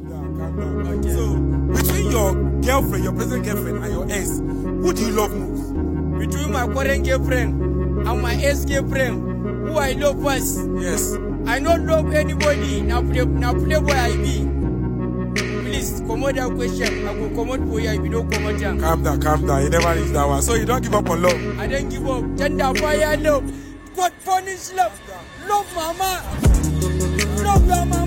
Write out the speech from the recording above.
Calm down. Okay. So, between your girlfriend, your present girlfriend, and your ex, who do you love most? Between my current girlfriend and my ex-girlfriend, who I love first. Yes. I don't love anybody. Now playboy I be. Please, come on that question. I will come out for you if you don't come out down. Calm down. You never reach that one. So you don't give up on love? I don't give up. Tender fire love. God punish love. Love mama. Love your mama.